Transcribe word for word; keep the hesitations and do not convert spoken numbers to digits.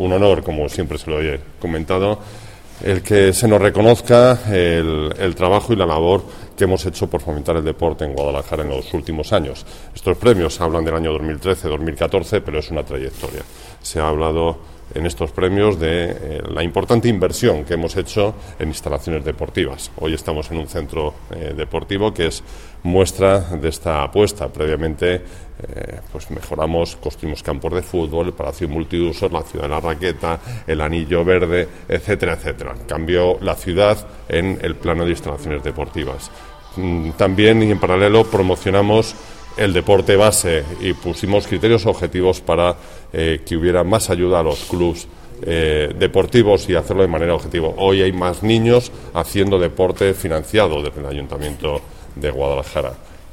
un honor, como siempre se lo he comentado, el que se nos reconozca el, el trabajo y la labor que hemos hecho por fomentar el deporte en Guadalajara en los últimos años. Estos premios hablan del año dos mil trece dos mil catorce, pero es una trayectoria. Se ha hablado en estos premios de eh, la importante inversión que hemos hecho en instalaciones deportivas. Hoy estamos en un centro eh, deportivo que es muestra de esta apuesta. Previamente eh, pues mejoramos, construimos campos de fútbol, el Palacio Multiusos, la Ciudad de la Raqueta, el Anillo Verde, etcétera, etcétera. Cambió la ciudad en el plano de instalaciones deportivas. También y en paralelo promocionamos el deporte base y pusimos criterios objetivos para eh, que hubiera más ayuda a los clubes eh, deportivos y hacerlo de manera objetiva. Hoy hay más niños haciendo deporte financiado desde el Ayuntamiento de Guadalajara.